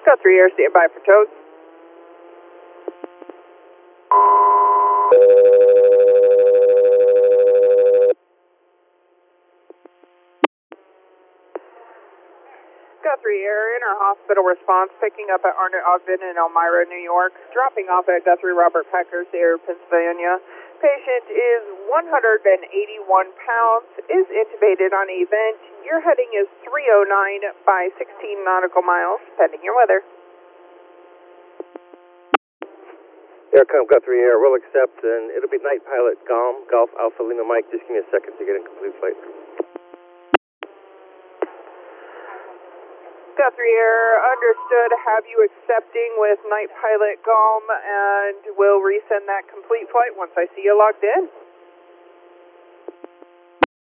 Got 3 Air, stand by for toast. Got 3 Air, inter-hospital response, picking up at Arnold Ogden in Elmira, New York, dropping off at Guthrie Robert Packers Air, Pennsylvania. Patient is 181 pounds, is intubated on event. Your heading is 309 by 16 nautical miles, pending your weather. Aircom Guthrie Air will accept, and it'll be night pilot Golf Alpha Lima Mike. Just give me a second to get in complete flight. Guthrie Air, understood. Have you accepting with night pilot GOM, and we'll resend that complete flight once I see you logged in.